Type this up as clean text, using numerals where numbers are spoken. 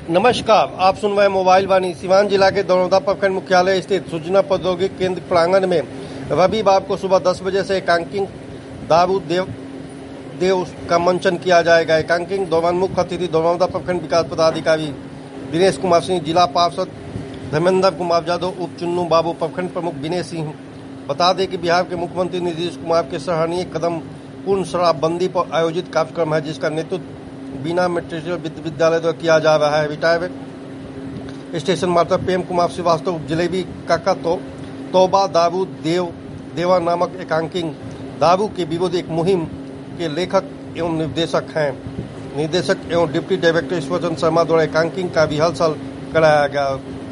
नमस्कार, आप सुन रहे मोबाइल वाणी। सीवान जिला के दरौदा प्रखंड मुख्यालय स्थित सूचना प्रौद्योगिकी केंद्र प्रांगण में रविवार को सुबह 10 बजे से एकांकिंग दारू देव का मंचन किया जाएगा। एकांकिंग दौरान मुख्य अतिथि दरौदा प्रखंड विकास पदाधिकारी दिनेश कुमार सिंह, जिला पार्षद धर्मेंद्र कुमार यादव, उप चुन्नू बाबू, प्रखंड प्रमुख विनय सिंह। बता दें कि बिहार के मुख्यमंत्री नीतीश कुमार के सराहनीय कदम पूर्ण शराबबंदी पर आयोजित कार्यक्रम है, जिसका नेतृत्व बीना मेट्रिकुलर विद्यालय द्वारा किया जा रहा है। Retired station master Prem Kumar Srivastava Jalebi Kaka तौबा दारू देवा नामक एकांकिंग दारू के विरोध एक मुहिम के लेखक एवं निर्देशक हैं। निर्देशक एवं डिप्टी डायरेक्टर ईश्वरचंद शर्मा द्वारा एकांकिंग का रिहर्सल कराया गया।